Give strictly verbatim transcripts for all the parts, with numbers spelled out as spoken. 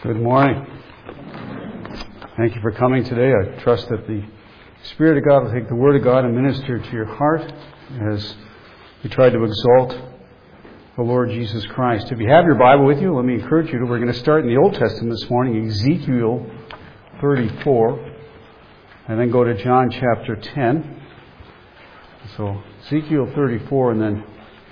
Good morning. Thank you for coming today. I trust that the Spirit of God will take the Word of God and minister to your heart as we try to exalt the Lord Jesus Christ. If you have your Bible with you, let me encourage you to, we're going to start in the Old Testament this morning, Ezekiel thirty-four, and then go to John chapter ten. So Ezekiel thirty-four and then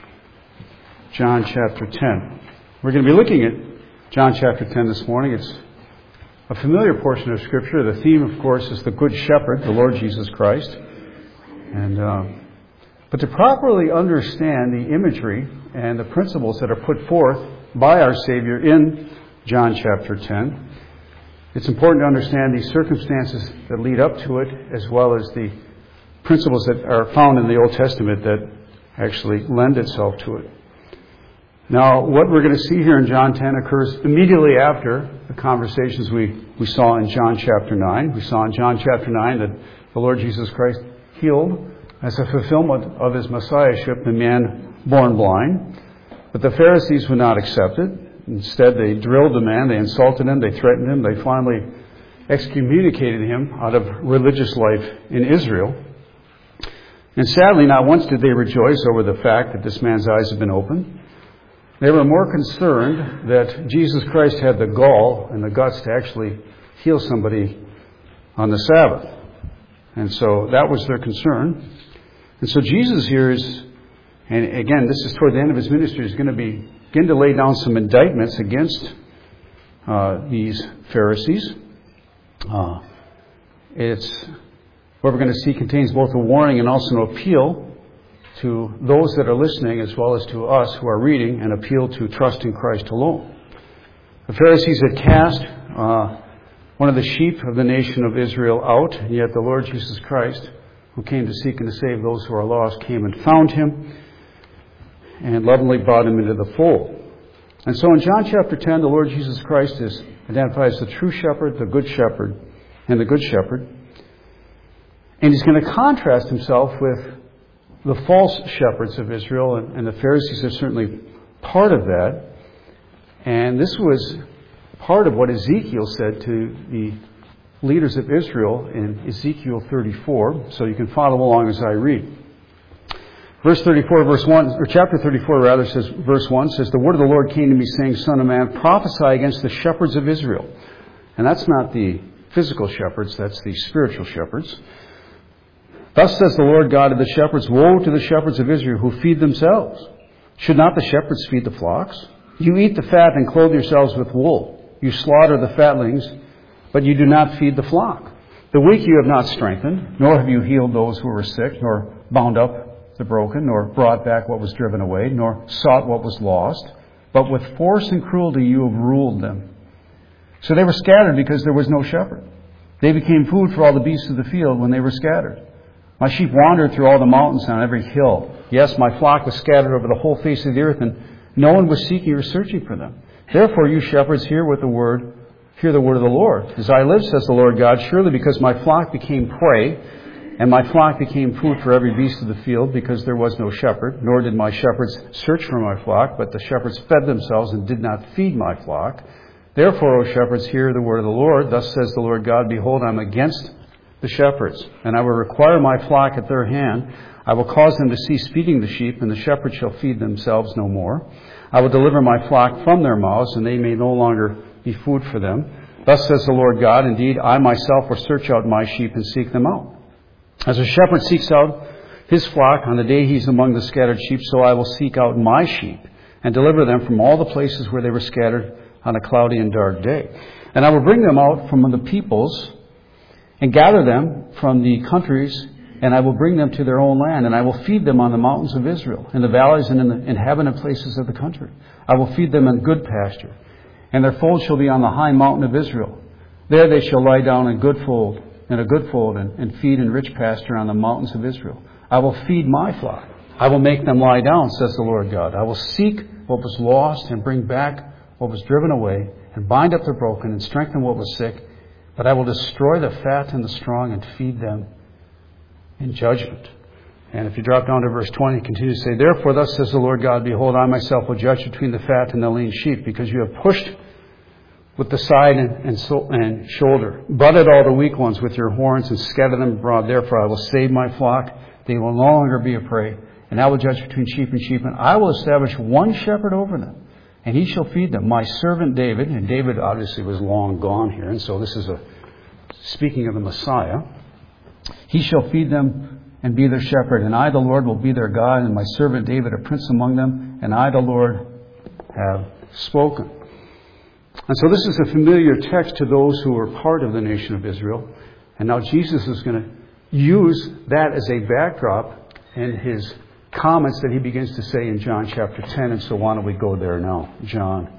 John chapter ten. We're going to be looking at John chapter ten this morning. It's a familiar portion of Scripture. The theme, of course, is the Good Shepherd, the Lord Jesus Christ. And uh, but to properly understand the imagery and the principles that are put forth by our Savior in John chapter ten, it's important to understand the circumstances that lead up to it, as well as the principles that are found in the Old Testament that actually lend itself to it. Now, what we're going to see here in John ten occurs immediately after the conversations we, we saw in John chapter nine. We saw in John chapter nine that the Lord Jesus Christ healed as a fulfillment of his messiahship the man born blind. But the Pharisees would not accept it. Instead, they drilled the man, they insulted him, they threatened him, they finally excommunicated him out of religious life in Israel. And sadly, not once did they rejoice over the fact that this man's eyes had been opened. They were more concerned that Jesus Christ had the gall and the guts to actually heal somebody on the Sabbath. And so that was their concern. And so Jesus here is, and again, this is toward the end of his ministry, is going to be, begin to lay down some indictments against uh, these Pharisees. Uh, it's, what we're going to see contains both a warning and also an appeal to those that are listening, as well as to us who are reading, and appeal to trust in Christ alone. The Pharisees had cast uh, one of the sheep of the nation of Israel out, and yet the Lord Jesus Christ, who came to seek and to save those who are lost, came and found him and lovingly brought him into the fold. And so in John chapter ten, the Lord Jesus Christ is identified as the true shepherd, the good shepherd, and the good shepherd. And he's going to contrast himself with the false shepherds of Israel, and, and the Pharisees are certainly part of that. And this was part of what Ezekiel said to the leaders of Israel in Ezekiel thirty-four. So you can follow along as I read. Verse thirty-four, verse one, or chapter thirty-four rather, says, verse one says, "The word of the Lord came to me, saying, Son of man, prophesy against the shepherds of Israel." And that's not the physical shepherds, that's the spiritual shepherds. "Thus says the Lord God of the shepherds, woe to the shepherds of Israel who feed themselves. Should not the shepherds feed the flocks? You eat the fat and clothe yourselves with wool. You slaughter the fatlings, but you do not feed the flock. The weak you have not strengthened, nor have you healed those who were sick, nor bound up the broken, nor brought back what was driven away, nor sought what was lost. But with force and cruelty you have ruled them." So they were scattered because there was no shepherd. They became food for all the beasts of the field when they were scattered. "My sheep wandered through all the mountains and on every hill. Yes, my flock was scattered over the whole face of the earth, and no one was seeking or searching for them. Therefore, you shepherds, hear what the word, hear the word of the Lord. As I live, says the Lord God, surely because my flock became prey, and my flock became food for every beast of the field, because there was no shepherd, nor did my shepherds search for my flock, but the shepherds fed themselves and did not feed my flock. Therefore, O shepherds, hear the word of the Lord. Thus says the Lord God, behold, I am against the shepherds, and I will require my flock at their hand. I will cause them to cease feeding the sheep, and the shepherds shall feed themselves no more. I will deliver my flock from their mouths, and they may no longer be food for them. Thus says the Lord God, indeed, I myself will search out my sheep and seek them out. As a shepherd seeks out his flock on the day he is among the scattered sheep, so I will seek out my sheep and deliver them from all the places where they were scattered on a cloudy and dark day. And I will bring them out from the peoples and gather them from the countries, and I will bring them to their own land, and I will feed them on the mountains of Israel, in the valleys and in the inhabited places of the country. I will feed them in good pasture, and their fold shall be on the high mountain of Israel. There they shall lie down in good fold, in a good fold, and, and feed in rich pasture on the mountains of Israel. I will feed my flock. I will make them lie down, says the Lord God. I will seek what was lost and bring back what was driven away, and bind up the broken and strengthen what was sick. But I will destroy the fat and the strong and feed them in judgment. And if you drop down to verse twenty, continue to say, "Therefore, thus says the Lord God, behold, I myself will judge between the fat and the lean sheep, because you have pushed with the side and, and, so, and shoulder. Butt at all the weak ones with your horns and scatter them abroad. Therefore I will save my flock. They will no longer be a prey. And I will judge between sheep and sheep. And I will establish one shepherd over them. And he shall feed them. My servant David. And David obviously was long gone here. And so this is a speaking of the Messiah. He shall feed them and be their shepherd. And I, the Lord, will be their God. And my servant David, a prince among them. And I, the Lord, have spoken. And so this is a familiar text to those who were part of the nation of Israel. And now Jesus is going to use that as a backdrop in his comments that he begins to say in John chapter ten. And so why don't we go there now? John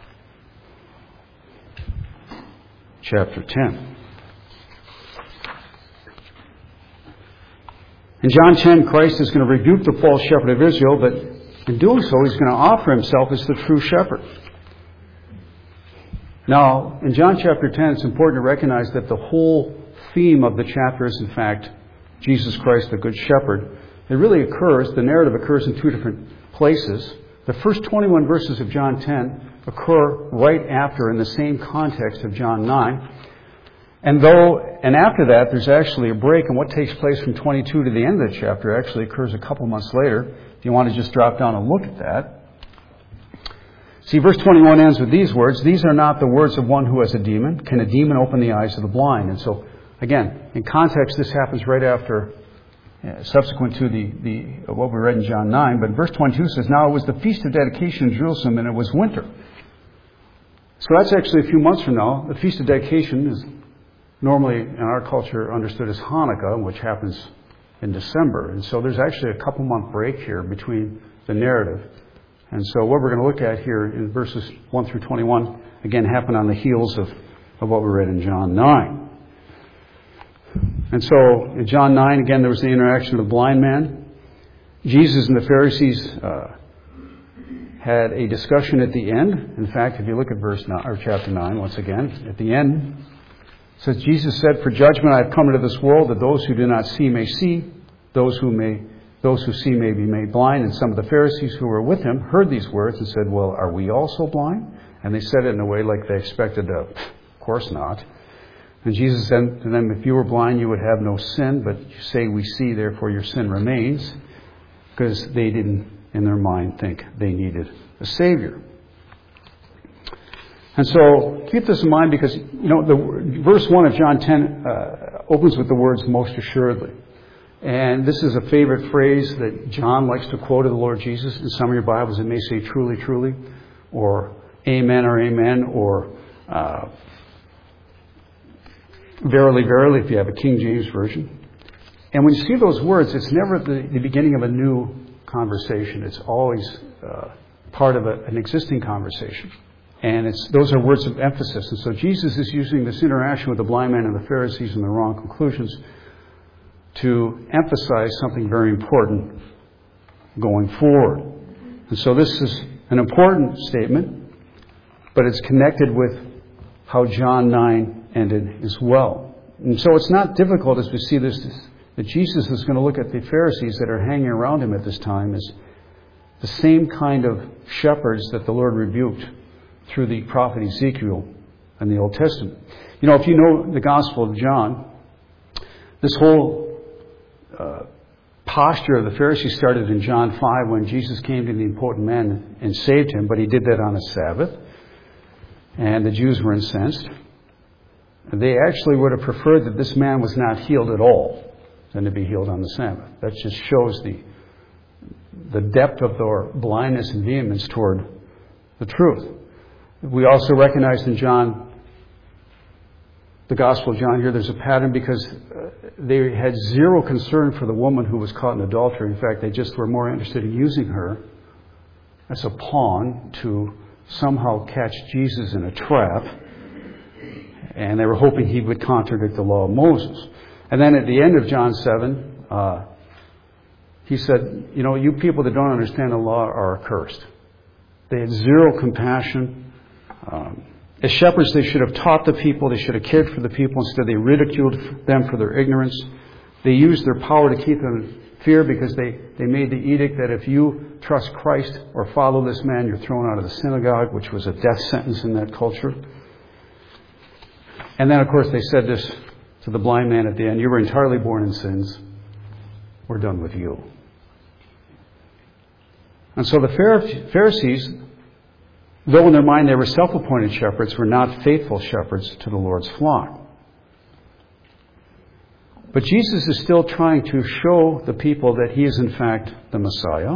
chapter ten. In John ten, Christ is going to rebuke the false shepherd of Israel, but in doing so, he's going to offer himself as the true shepherd. Now, in John chapter ten, it's important to recognize that the whole theme of the chapter is, in fact, Jesus Christ, the Good Shepherd. It really occurs, the narrative occurs in two different places. The first twenty-one verses of John ten occur right after, in the same context of John nine. And though, and after that, there's actually a break, and what takes place from twenty-two to the end of the chapter actually occurs a couple months later. If you want to just drop down and look at that. See, verse twenty-one ends with these words, "These are not the words of one who has a demon. Can a demon open the eyes of the blind?" And so, again, in context, this happens right after, uh, subsequent to the, the what we read in John nine. But verse twenty-two says, "Now it was the Feast of Dedication in Jerusalem, and it was winter." So that's actually a few months from now. The Feast of Dedication is normally, in our culture, understood as Hanukkah, which happens in December. And so there's actually a couple month break here between the narrative. And so what we're going to look at here in verses one through twenty-one, again, happened on the heels of, of what we read in John nine. And so in John nine, again, there was the interaction of the blind man. Jesus and the Pharisees uh, had a discussion at the end. In fact, if you look at verse nine, or chapter nine, once again, at the end, it says, "Jesus said, 'For judgment I have come into this world, that those who do not see may see, those who may Those who see may be made blind.' And some of the Pharisees who were with him heard these words and said, 'Well, are we also blind?' And they said it in a way like they expected to, of course not. And Jesus said to them, 'If you were blind, you would have no sin, but you say we see, therefore your sin remains,' because they didn't, in their mind, think they needed a Savior. And so keep this in mind because, you know, the verse one of John ten uh, opens with the words, 'most assuredly.' And this is a favorite phrase that John likes to quote of the Lord Jesus. In some of your Bibles, it may say truly, truly, or amen or amen, or uh, verily, verily, if you have a King James Version. And when you see those words, it's never the, the beginning of a new conversation. It's always uh, part of a, an existing conversation. And it's those are words of emphasis. And so Jesus is using this interaction with the blind man and the Pharisees and the wrong conclusions to emphasize something very important going forward. And so this is an important statement, but it's connected with how John nine ended as well. And so it's not difficult as we see this, that Jesus is going to look at the Pharisees that are hanging around him at this time as the same kind of shepherds that the Lord rebuked through the prophet Ezekiel in the Old Testament. You know, if you know the Gospel of John, this whole Uh, posture of the Pharisees started in John five when Jesus came to the impotent man and saved him, but he did that on a Sabbath, and the Jews were incensed. They actually would have preferred that this man was not healed at all than to be healed on the Sabbath. That just shows the the depth of their blindness and vehemence toward the truth. We also recognized in John the Gospel of John here, there's a pattern because they had zero concern for the woman who was caught in adultery. In fact, they just were more interested in using her as a pawn to somehow catch Jesus in a trap. And they were hoping he would contradict the law of Moses. And then at the end of John seven, uh, he said, you know, you people that don't understand the law are accursed. They had zero compassion. Um, As shepherds, they should have taught the people. They should have cared for the people. Instead, they ridiculed them for their ignorance. They used their power to keep them in fear because they, they made the edict that if you trust Christ or follow this man, you're thrown out of the synagogue, which was a death sentence in that culture. And then, of course, they said this to the blind man at the end, you were entirely born in sins. We're done with you. And so the Pharisees, though in their mind they were self-appointed shepherds, were not faithful shepherds to the Lord's flock. But Jesus is still trying to show the people that he is in fact the Messiah.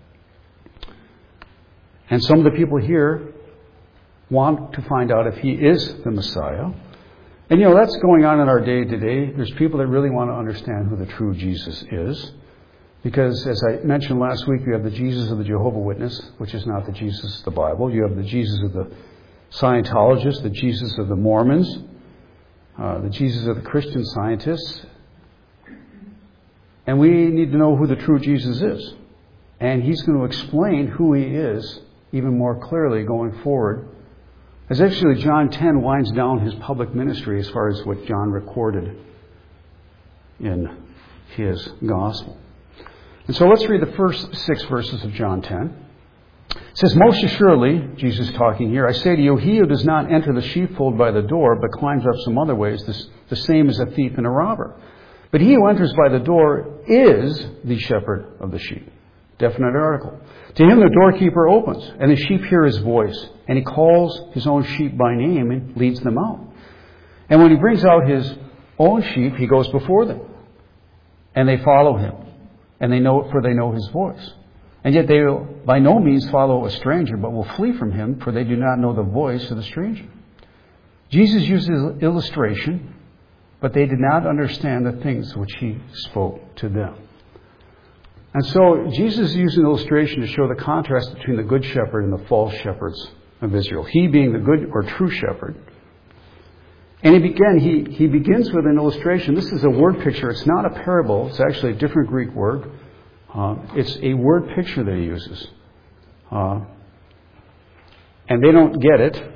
And some of the people here want to find out if he is the Messiah. And you know, that's going on in our day today. There's people that really want to understand who the true Jesus is. Because as I mentioned last week, you have the Jesus of the Jehovah's Witness, which is not the Jesus of the Bible. You have the Jesus of the Scientologists, the Jesus of the Mormons, uh, the Jesus of the Christian Scientists. And we need to know who the true Jesus is. And he's going to explain who he is even more clearly going forward. As actually John ten winds down his public ministry as far as what John recorded in his gospel. And so let's read the first six verses of John ten. It says, most assuredly, Jesus talking here, I say to you, he who does not enter the sheepfold by the door, but climbs up some other ways, this, the same is a thief and a robber. But he who enters by the door is the shepherd of the sheep. Definite article. To him the doorkeeper opens, and the sheep hear his voice, and he calls his own sheep by name and leads them out. And when he brings out his own sheep, he goes before them, and they follow him, and they know, for they know his voice. And yet they will by no means follow a stranger, but will flee from him, for they do not know the voice of the stranger. Jesus uses illustration, but they did not understand the things which he spoke to them. And so Jesus used an illustration to show the contrast between the good shepherd and the false shepherds of Israel. He being the good or true shepherd. And he began, he, he begins with an illustration. This is a word picture. It's not a parable. It's actually a different Greek word. Uh, it's a word picture that he uses. Uh, and they don't get it.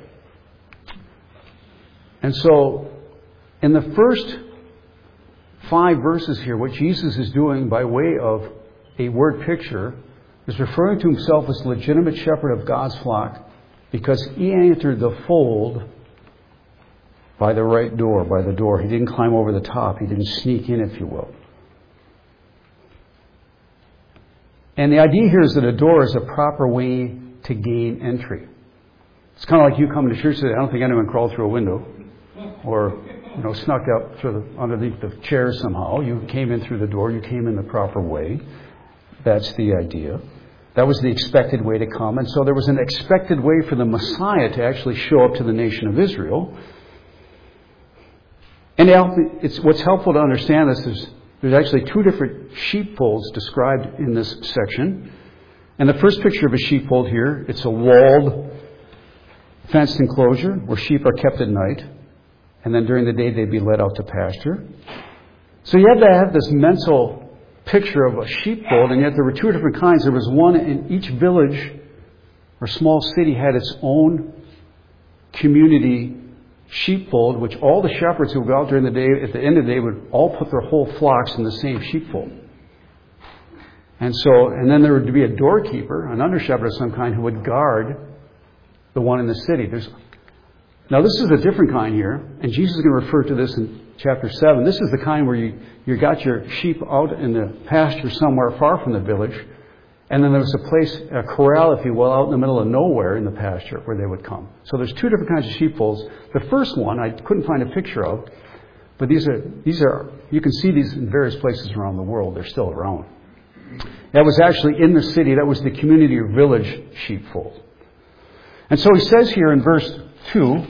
And so in the first five verses here, what Jesus is doing by way of a word picture is referring to himself as the legitimate shepherd of God's flock because he entered the fold by the right door, by the door. He didn't climb over the top. He didn't sneak in, if you will. And the idea here is that a door is a proper way to gain entry. It's kind of like you come to church today. I don't think anyone crawled through a window or, you know, snuck up through the, underneath the chairs somehow. You came in through the door. You came in the proper way. That's the idea. That was the expected way to come. And so there was an expected way for the Messiah to actually show up to the nation of Israel. And it's, what's helpful to understand this is there's actually two different sheepfolds described in this section. And the first picture of a sheepfold here, it's a walled, fenced enclosure where sheep are kept at night. And then during the day they'd be led out to pasture. So you have to have this mental picture of a sheepfold, and yet there were two different kinds. There was one in each village or small city had its own community sheepfold, which all the shepherds who would go out during the day, at the end of the day, would all put their whole flocks in the same sheepfold. And so, and then there would be a doorkeeper, an under shepherd of some kind, who would guard the one in the city. There's, now this is a different kind here, and Jesus is going to refer to this in chapter seven. This is the kind where you, you got your sheep out in the pasture somewhere far from the village, and then there was a place, a corral, if you will, out in the middle of nowhere in the pasture where they would come. So there's two different kinds of sheepfolds. The first one I couldn't find a picture of, but these are, these are, you can see these in various places around the world. They're still around. That was actually in the city. That was the community or village sheepfold. And so he says here in verse two,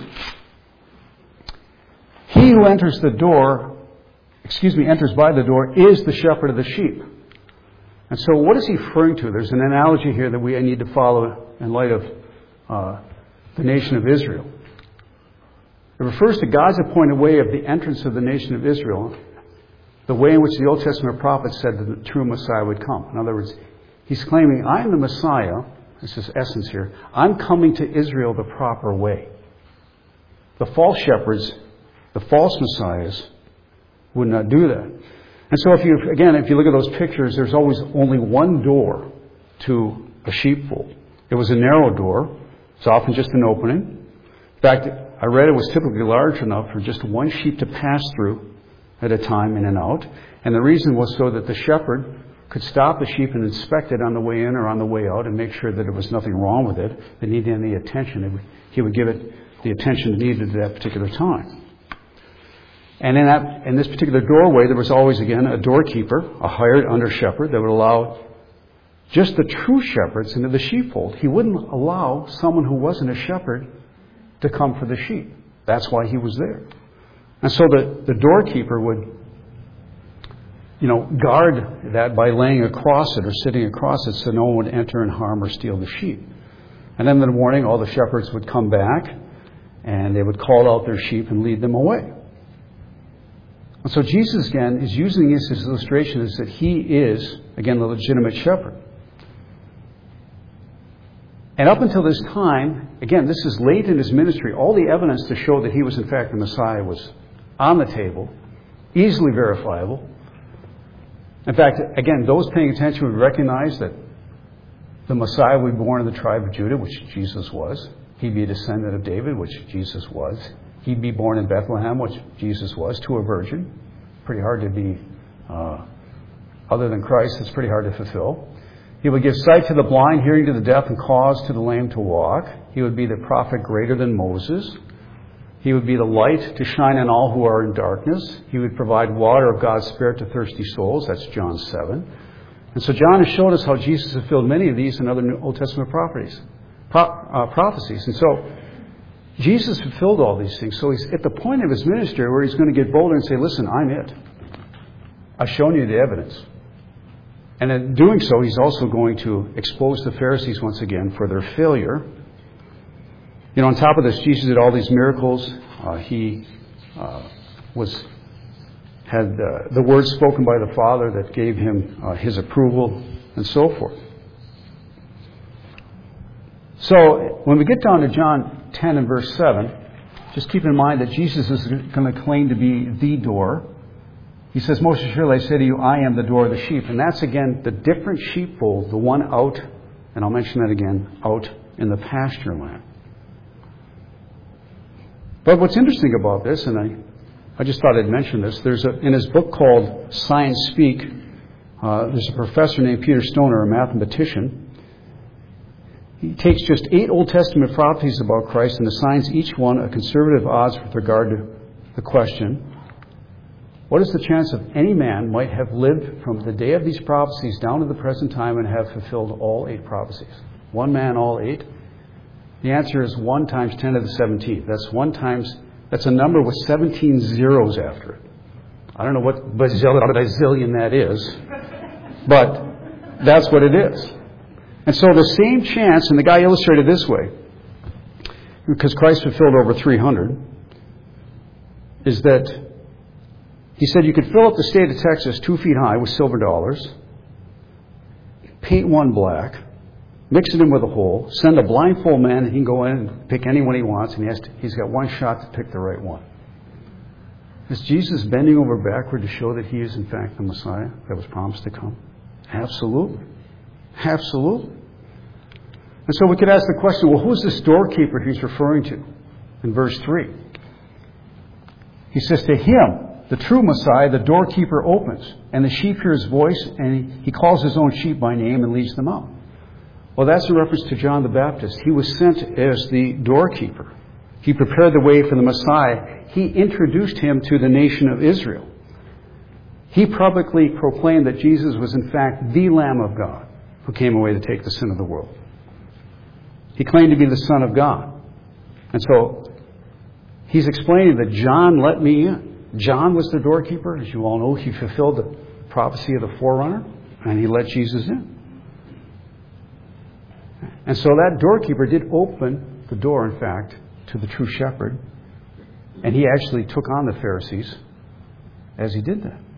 he who enters the door, excuse me, enters by the door is the shepherd of the sheep. And so what is he referring to? There's an analogy here that we need to follow in light of uh, the nation of Israel. It refers to God's appointed way of the entrance of the nation of Israel, the way in which the Old Testament prophets said that the true Messiah would come. In other words, he's claiming, I am the Messiah. This is essence here. I'm coming to Israel the proper way. The false shepherds, the false messiahs, would not do that. And so if you, again, if you look at those pictures, there's always only one door to a sheepfold. It was a narrow door. It's often just an opening. In fact, I read it was typically large enough for just one sheep to pass through at a time, in and out. And the reason was so that the shepherd could stop the sheep and inspect it on the way in or on the way out and make sure that there was nothing wrong with it, that needed any attention. He would give it the attention needed at that particular time. And in that, in this particular doorway, there was always, again, a doorkeeper, a hired under-shepherd that would allow just the true shepherds into the sheepfold. He wouldn't allow someone who wasn't a shepherd to come for the sheep. That's why he was there. And so the, the doorkeeper would, you know, guard that by laying across it or sitting across it so no one would enter and harm or steal the sheep. And then in the morning, all the shepherds would come back and they would call out their sheep and lead them away. And so Jesus, again, is using this as an illustration is that he is, again, the legitimate shepherd. And up until this time, again, this is late in his ministry, all the evidence to show that he was in fact the Messiah was on the table, easily verifiable. In fact, again, those paying attention would recognize that the Messiah would be born in the tribe of Judah, which Jesus was. He'd be a descendant of David, which Jesus was. He'd be born in Bethlehem, which Jesus was, to a virgin. Pretty hard to be, uh, other than Christ, it's pretty hard to fulfill. He would give sight to the blind, hearing to the deaf, and cause to the lame to walk. He would be the prophet greater than Moses. He would be the light to shine on all who are in darkness. He would provide water of God's Spirit to thirsty souls. That's John seven. And so John has showed us how Jesus fulfilled many of these and other New Old Testament properties, pro, uh, prophecies. And so Jesus fulfilled all these things. So he's at the point of his ministry where he's going to get bolder and say, listen, I'm it. I've shown you the evidence. And in doing so, he's also going to expose the Pharisees once again for their failure. You know, on top of this, Jesus did all these miracles. Uh, he uh, was had uh, the words spoken by the Father that gave him uh, his approval and so forth. So when we get down to John ten and verse seven, just keep in mind that Jesus is going to claim to be the door. He says, most assuredly I say to you, I am the door of the sheep. And that's, again, the different sheepfold, the one out, and I'll mention that again, out in the pasture land. But what's interesting about this, and I, I just thought I'd mention this, there's a, in his book called Science Speak, uh, there's a professor named Peter Stoner, a mathematician. He takes just eight Old Testament prophecies about Christ and assigns each one a conservative odds with regard to the question, what is the chance of any man might have lived from the day of these prophecies down to the present time and have fulfilled all eight prophecies? One man, all eight? The answer is one times ten to the seventeenth. That's one times, that's a number with seventeen zeros after it. I don't know what bazillion that is, but that's what it is. And so the same chance, and the guy illustrated this way, because Christ fulfilled over three hundred, is that he said you could fill up the state of Texas two feet high with silver dollars, paint one black, mix it in with a hole, send a blindfold man, and he can go in and pick anyone he wants, and he has to, he's got one shot to pick the right one. Is Jesus bending over backward to show that he is in fact the Messiah that was promised to come? Absolutely. Absolutely. And so we could ask the question, well, who's this doorkeeper he's referring to in verse three? He says, to him, the true Messiah, the doorkeeper opens, and the sheep hear his voice, and he, he calls his own sheep by name and leads them out. Well, that's in reference to John the Baptist. He was sent as the doorkeeper. He prepared the way for the Messiah. He introduced him to the nation of Israel. He publicly proclaimed that Jesus was in fact the Lamb of God who came away to take the sin of the world. He claimed to be the Son of God. And so he's explaining that John let me in. John was the doorkeeper. As you all know, he fulfilled the prophecy of the forerunner, and he let Jesus in. And so that doorkeeper did open the door, in fact, to the true shepherd. And he actually took on the Pharisees as he did that.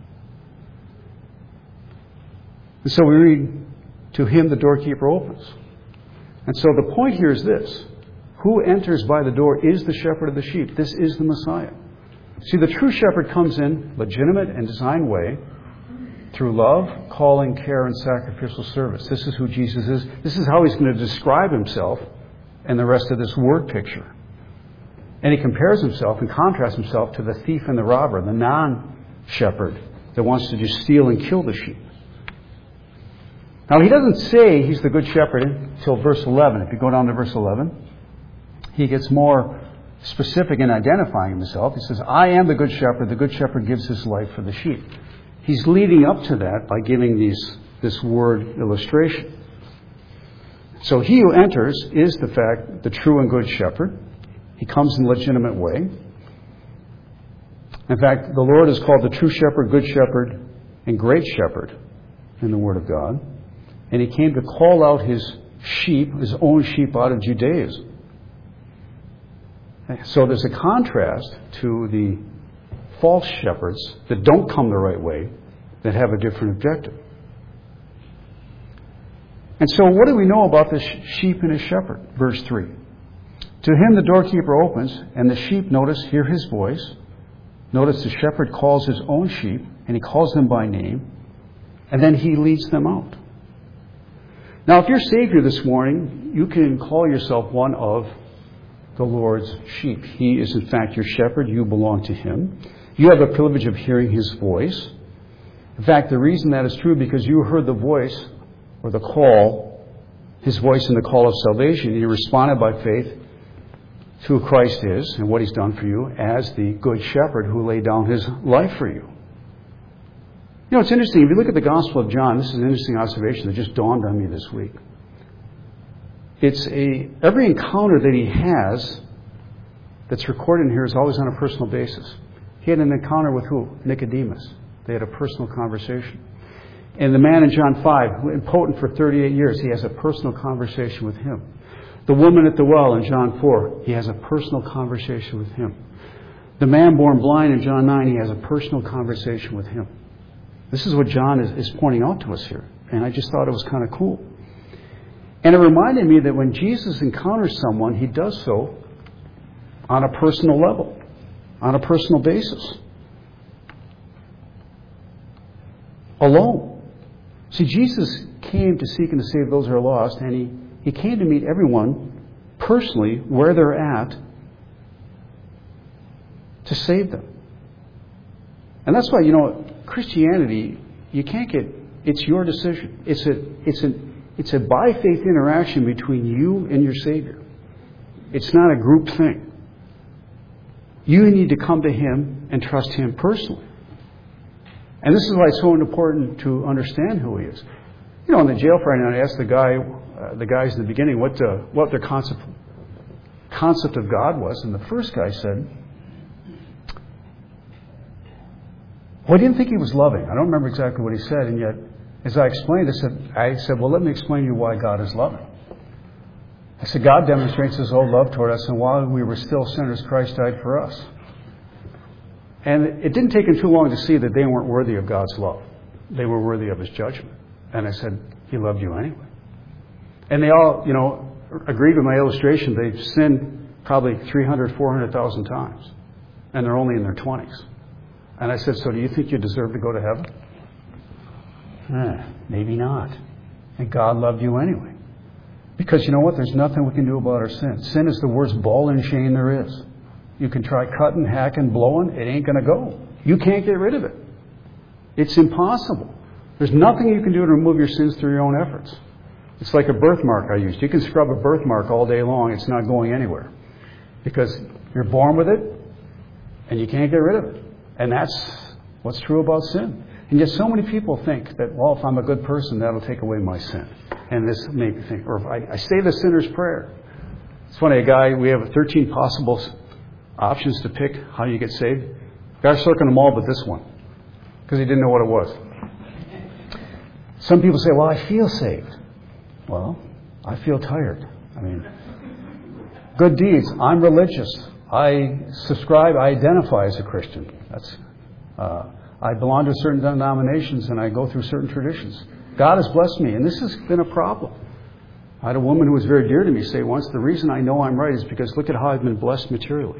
And so we read, to him the doorkeeper opens. And so the point here is this. Who enters by the door is the shepherd of the sheep. This is the Messiah. See, the true shepherd comes in legitimate and designed way through love, calling, care, and sacrificial service. This is who Jesus is. This is how he's going to describe himself in the rest of this word picture. And he compares himself and contrasts himself to the thief and the robber, the non-shepherd that wants to just steal and kill the sheep. Now, he doesn't say he's the good shepherd until verse eleven. If you go down to verse eleven, he gets more specific in identifying himself. He says, I am the good shepherd. The good shepherd gives his life for the sheep. He's leading up to that by giving these this word illustration. So he who enters is, the fact, the true and good shepherd. He comes in a legitimate way. In fact, the Lord is called the true shepherd, good shepherd, and great shepherd in the Word of God. And he came to call out his sheep, his own sheep, out of Judaism. So there's a contrast to the false shepherds that don't come the right way, that have a different objective. And so what do we know about this sheep and his shepherd? Verse three. To him the doorkeeper opens, and the sheep, notice, hear his voice. Notice the shepherd calls his own sheep, and he calls them by name, and then he leads them out. Now, if you're saved here this morning, you can call yourself one of the Lord's sheep. He is, in fact, your shepherd. You belong to him. You have the privilege of hearing his voice. In fact, the reason that is true, because you heard the voice, or the call, his voice in the call of salvation, and you responded by faith to who Christ is and what he's done for you as the good shepherd who laid down his life for you. You know, it's interesting. If you look at the Gospel of John, this is an interesting observation that just dawned on me this week. It's a, every encounter that he has that's recorded in here is always on a personal basis. He had an encounter with who? Nicodemus. They had a personal conversation. And the man in John five, impotent for thirty-eight years, he has a personal conversation with him. The woman at the well in John four, he has a personal conversation with him. The man born blind in John nine, he has a personal conversation with him. This is what John is, is pointing out to us here. And I just thought it was kind of cool. And it reminded me that when Jesus encounters someone, he does so on a personal level, on a personal basis. Alone. See, Jesus came to seek and to save those who are lost, and he, he came to meet everyone personally where they're at to save them. And that's why, you know, Christianity, you can't get, it's your decision. It's a, it's a, it's a by faith interaction between you and your Savior. It's not a group thing. You need to come to him and trust him personally. And this is why it's so important to understand who he is. You know, in the jail Friday night, I asked the guy, uh, the guys in the beginning, what uh, what their concept concept of God was, and the first guy said, "Well, I didn't think he was loving." I don't remember exactly what he said, and yet, as I explained, I said, "I said, well, let me explain to you why God is loving." I said, "God demonstrates His own love toward us, and while we were still sinners, Christ died for us." And it didn't take him too long to see that they weren't worthy of God's love. They were worthy of his judgment. And I said, he loved you anyway. And they all, you know, agreed with my illustration. They've sinned probably three hundred, four hundred thousand times. And they're only in their twenties. And I said, so do you think you deserve to go to heaven? Eh, maybe not. And God loved you anyway. Because you know what? There's nothing we can do about our sin. Sin is the worst ball and chain there is. You can try cutting, hacking, blowing. It ain't going to go. You can't get rid of it. It's impossible. There's nothing you can do to remove your sins through your own efforts. It's like a birthmark I used. You can scrub a birthmark all day long. It's not going anywhere. Because you're born with it, and you can't get rid of it. And that's what's true about sin. And yet so many people think that, well, if I'm a good person, that'll take away my sin. And this makes me think, or if I, I say the sinner's prayer. It's funny, a guy, we have thirteen possible options to pick how you get saved. Guy circling them all but this one, because he didn't know what it was. Some people say, well, I feel saved. Well, I feel tired. I mean, good deeds. I'm religious. I subscribe, I identify as a Christian. That's, uh, I belong to certain denominations and I go through certain traditions. God has blessed me, and this has been a problem. I had a woman who was very dear to me say once, the reason I know I'm right is because look at how I've been blessed materially.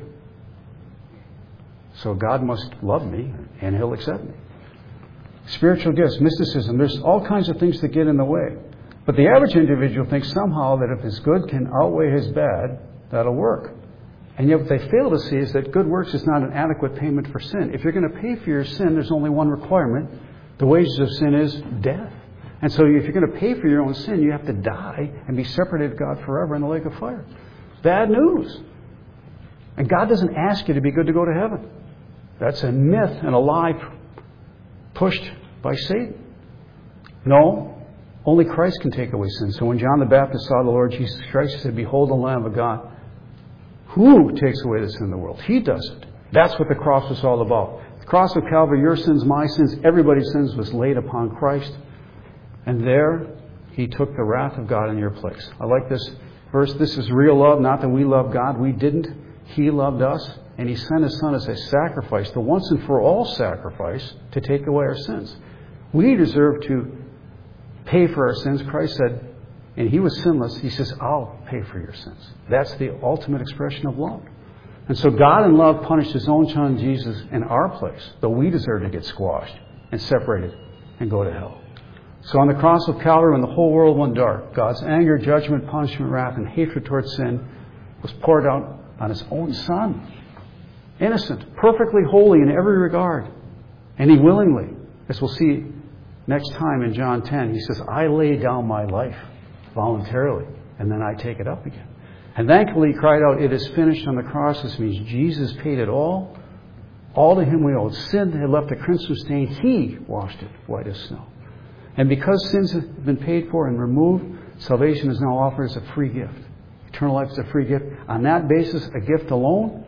So God must love me, and He'll accept me. Spiritual gifts, mysticism, there's all kinds of things that get in the way. But the average individual thinks somehow that if his good can outweigh his bad, that'll work. And yet what they fail to see is that good works is not an adequate payment for sin. If you're going to pay for your sin, there's only one requirement. The wages of sin is death. And so if you're going to pay for your own sin, you have to die and be separated from God forever in the lake of fire. Bad news. And God doesn't ask you to be good to go to heaven. That's a myth and a lie pushed by Satan. No, only Christ can take away sin. So when John the Baptist saw the Lord Jesus Christ, he said, "Behold the Lamb of God, who takes away the sin of the world." He does it. That's what the cross was all about. The cross of Calvary, your sins, my sins, everybody's sins was laid upon Christ. And there, He took the wrath of God in your place. I like this verse. This is real love, not that we love God. We didn't. He loved us, and He sent His Son as a sacrifice, the once and for all sacrifice, to take away our sins. We deserve to pay for our sins. Christ said, and He was sinless, He says, "I'll pay for your sins." That's the ultimate expression of love. And so God in love punished His own Son Jesus in our place, though we deserve to get squashed and separated and go to hell. So on the cross of Calvary, when the whole world went dark, God's anger, judgment, punishment, wrath, and hatred towards sin was poured out on His own Son. Innocent, perfectly holy in every regard. And He willingly, as we'll see next time in John ten, He says, "I lay down my life voluntarily, and then I take it up again." And thankfully He cried out, "It is finished" on the cross. This means Jesus paid it all. All to Him we owed. Sin had left a crimson stain. He washed it white as snow. And because sins have been paid for and removed, salvation is now offered as a free gift. Eternal life is a free gift. On that basis, a gift alone.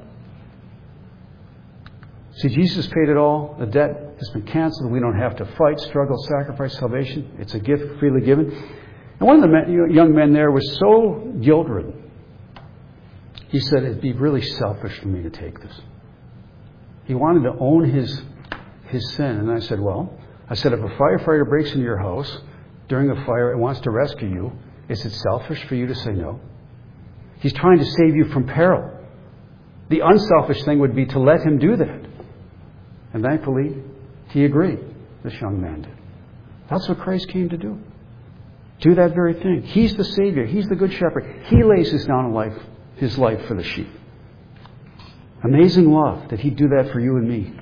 See, Jesus paid it all. The debt has been canceled. We don't have to fight, struggle, sacrifice salvation. It's a gift freely given. And one of the men, young men there was so guilt-ridden. He said, "It'd be really selfish for me to take this." He wanted to own his his sin. And I said, well, I said, if a firefighter breaks into your house during a fire and wants to rescue you, is it selfish for you to say no? He's trying to save you from peril. The unselfish thing would be to let him do that. And thankfully, he agreed, this young man did. That's what Christ came to do. Do that very thing. He's the Savior. He's the Good Shepherd. He lays his down life, his life for the sheep. Amazing love that He'd do that for you and me.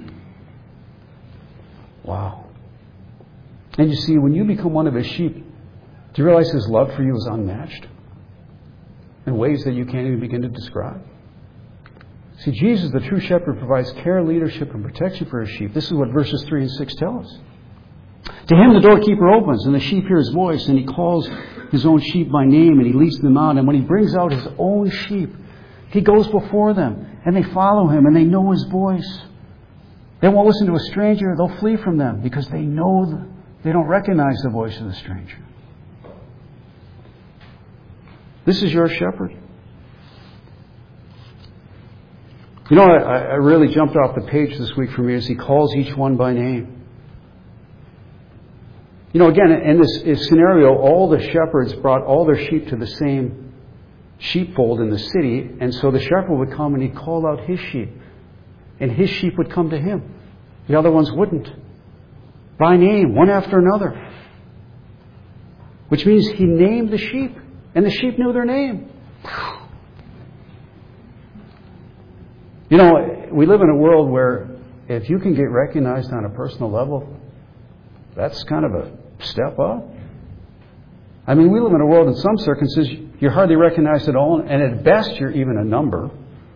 Wow. And you see, when you become one of His sheep, do you realize His love for you is unmatched? In ways that you can't even begin to describe. See, Jesus, the true shepherd, provides care, leadership, and protection for His sheep. This is what verses three and six tell us. To Him the doorkeeper opens, and the sheep hear His voice, and He calls His own sheep by name, and He leads them out. And when He brings out His own sheep, He goes before them, and they follow Him, and they know His voice. They won't listen to a stranger. They'll flee from them because they know the, they don't recognize the voice of the stranger. This is your shepherd. You know, I, I really jumped off the page this week for me as He calls each one by name. You know, again, in this, this scenario, all the shepherds brought all their sheep to the same sheepfold in the city, and so the shepherd would come and he'd call out his sheep, and his sheep would come to him. The other ones wouldn't. By name, one after another. Which means He named the sheep, and the sheep knew their name. You know, we live in a world where if you can get recognized on a personal level, that's kind of a step up. I mean, we live in a world in some circumstances you're hardly recognized at all, and at best you're even a number.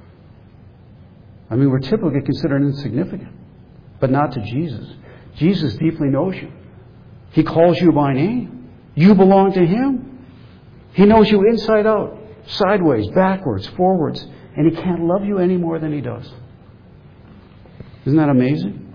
I mean, we're typically considered insignificant, but not to Jesus. Jesus deeply knows you. He calls you by name. You belong to Him. He knows you inside out, sideways, backwards, forwards, and He can't love you any more than He does. Isn't that amazing?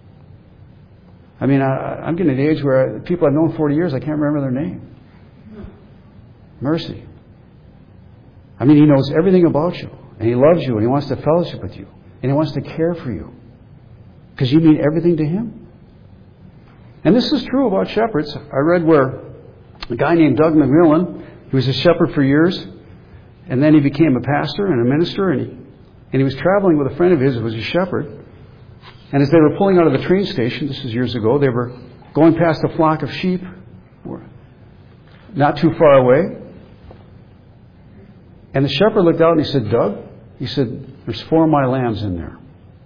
I mean, I, I'm getting to an age where people I've known forty years, I can't remember their name. Mercy. I mean, He knows everything about you, and He loves you, and He wants to fellowship with you, and He wants to care for you, because you mean everything to Him. And this is true about shepherds. I read where a guy named Doug McMillan, he was a shepherd for years, and then he became a pastor and a minister, and he, and he was traveling with a friend of his who was a shepherd. And as they were pulling out of the train station, this was years ago, they were going past a flock of sheep, not too far away. And the shepherd looked out and he said, "Doug, He said, there's four of my lambs in there.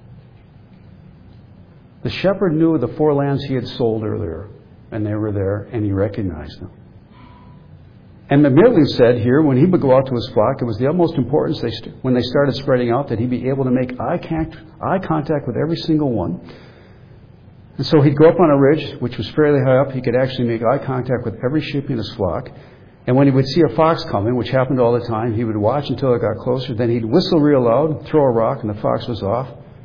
The shepherd knew the four lambs he had sold earlier, and they were there, and he recognized them. And McMillan said here, when he would go out to his flock, it was the utmost importance they st- when they started spreading out that he be able to make eye contact, eye contact with every single one. And so he'd go up on a ridge, which was fairly high up. He could actually make eye contact with every sheep in his flock. And when he would see a fox coming, which happened all the time, he would watch until it got closer. Then he'd whistle real loud, throw a rock, and the fox was off.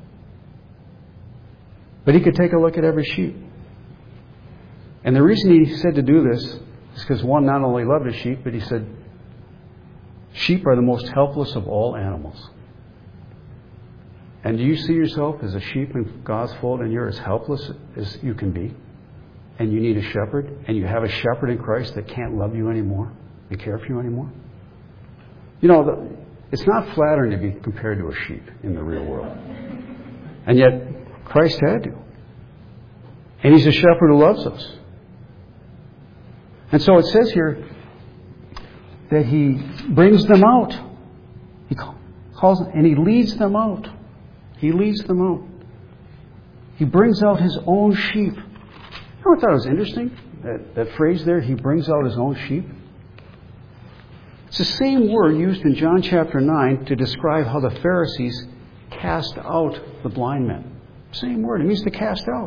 But he could take a look at every sheep. And the reason he said to do this is because one not only loved his sheep, but he said, sheep are the most helpless of all animals. And do you see yourself as a sheep in God's fold, and you're as helpless as you can be? And you need a shepherd, and you have a shepherd in Christ that can't love you anymore and care for you anymore? You know, the, it's not flattering to be compared to a sheep in the real world. And yet, Christ had to. And He's a shepherd who loves us. And so it says here that He brings them out. He calls them, and He leads them out. He leads them out. He brings out His own sheep. You know what I thought was interesting? That, that phrase there, He brings out His own sheep. It's the same word used in John chapter nine to describe how the Pharisees cast out the blind men. Same word. It means to cast out.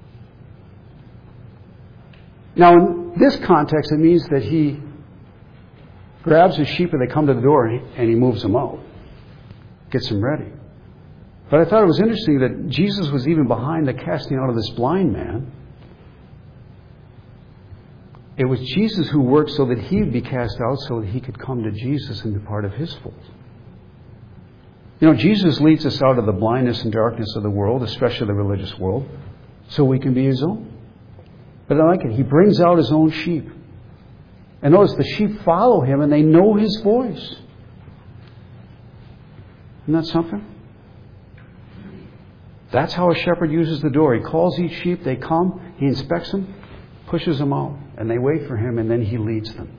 Now, in this context, it means that He grabs His sheep and they come to the door and He moves them out. Gets them ready. But I thought it was interesting that Jesus was even behind the casting out of this blind man. It was Jesus who worked so that he would be cast out so that he could come to Jesus and be part of His fold. You know, Jesus leads us out of the blindness and darkness of the world, especially the religious world, so we can be His own. But I like it. He brings out His own sheep. And notice the sheep follow Him and they know His voice. Isn't that something? That's how a shepherd uses the door. He calls each sheep, they come, He inspects them, pushes them out, and they wait for Him, and then He leads them.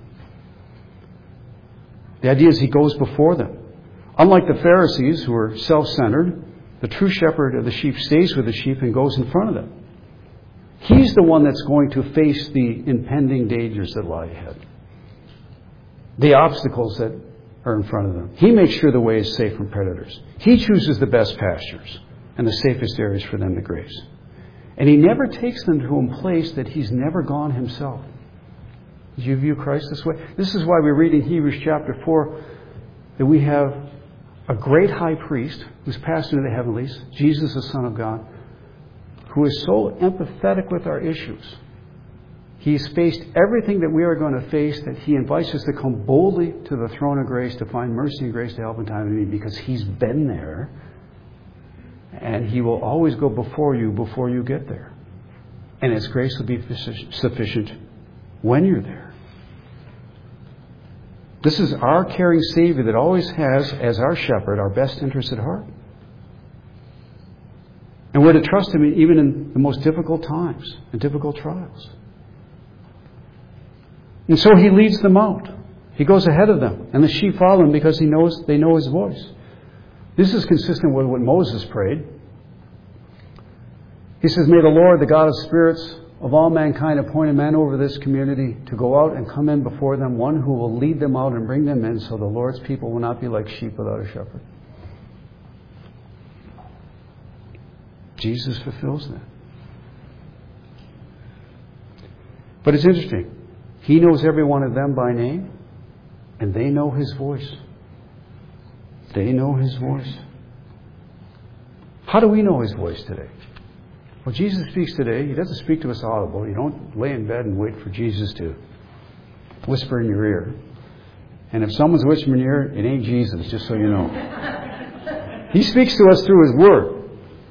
The idea is He goes before them. Unlike the Pharisees, who are self-centered, the true shepherd of the sheep stays with the sheep and goes in front of them. He's the one that's going to face the impending dangers that lie ahead, the obstacles that are in front of them. He makes sure the way is safe from predators. He chooses the best pastures and the safest areas for them to graze. And He never takes them to a place that He's never gone Himself. Do you view Christ this way? This is why we read in Hebrews chapter four that we have a great high priest who's passed into the heavenlies, Jesus the Son of God, who is so empathetic with our issues. He's faced everything that we are going to face, that He invites us to come boldly to the throne of grace to find mercy and grace to help in time of need, because He's been there. And He will always go before you before you get there. And His grace will be sufficient when you're there. This is our caring Savior that always has, as our shepherd, our best interests at heart. And we're to trust Him even in the most difficult times and difficult trials. And so He leads them out. He goes ahead of them. And the sheep follow Him because he knows they know His voice. This is consistent with what Moses prayed. He says, "May the Lord, the God of spirits of all mankind, appoint a man over this community to go out and come in before them, one who will lead them out and bring them in, so the Lord's people will not be like sheep without a shepherd." Jesus fulfills that. But it's interesting. He knows every one of them by name, and they know His voice. They know His voice. How do we know His voice today? Well, Jesus speaks today. He doesn't speak to us audible. You don't lay in bed and wait for Jesus to whisper in your ear. And if someone's whispering in your ear, it ain't Jesus, just so you know. He speaks to us through His Word.